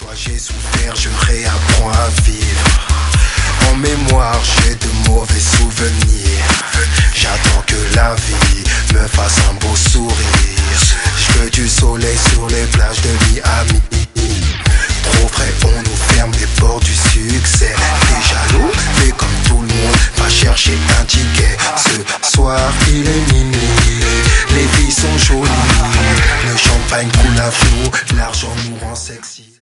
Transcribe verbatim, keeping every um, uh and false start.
fois j'ai souffert, je réapprends à vivre. En mémoire, j'ai de mauvais souvenirs. J'attends que la vie me fasse un beau sourire. Je veux du soleil sur les plages de Miami. Trop frais, on nous ferme les portes du succès. T'es jaloux, fais comme tout le monde, va chercher un ticket. Ce soir, il est minuit, les filles sont jolies. Le champagne coule à flot, l'argent nous rend sexy.